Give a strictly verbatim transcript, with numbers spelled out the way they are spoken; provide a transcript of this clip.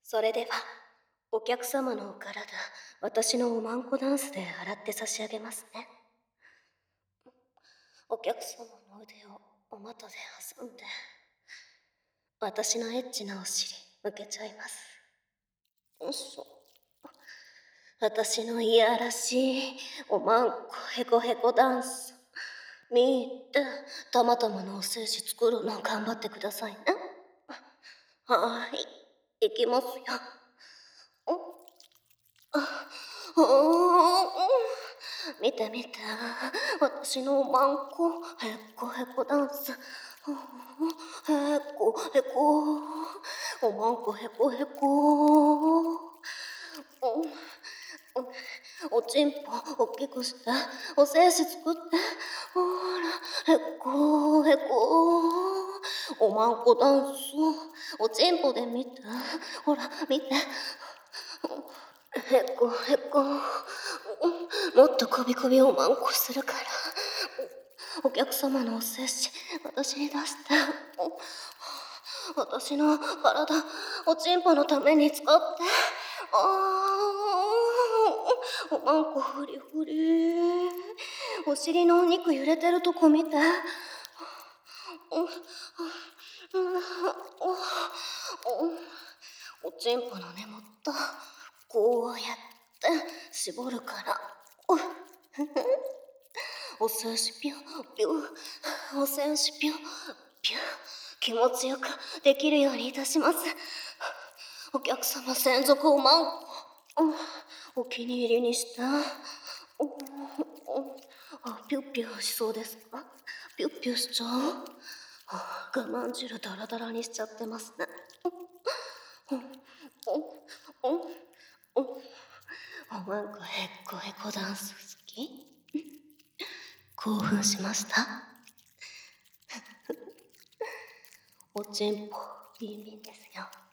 それでは、お客様のお体、私のおまんこダンスで洗って差し上げますね。お客様の腕をお股で挟んで、私のエッチなお尻、向けちゃいます。うっそ。私のいやらしい、おまんこへこへこダンス。見て、たまたまのお精子作るの頑張ってくださいね。はーい、いきますよ。おお見て見て、私のおまんこ、へっこへこダンス。へっこへこ、おまんこへこへこ。お、おちんぽおっきくして、お精子作って、ほら、へっこへこ。おまんこダンス、おちんぽで見て、ほら、見て。へこへこ。もっとこびこびおまんこするから。お客様のお精子、私に出して。私の体、おちんぽのために使って。あー、おまんこフリフリ。お尻のお肉揺れてるとこ見て。おちんぽの根元、こうやって絞るから。お精子ピュピュ、お精子ピュピュ、気持ちよくできるようにいたします。お客様専属おまんこ、お気に入りにして。あ、ピュッピュしそうですか？ピュッピュしちゃう？我慢汁ダラダラにしちゃってますね。おまんこへっこへこダンス好き？興奮しました？おちんぽビンビンですよ。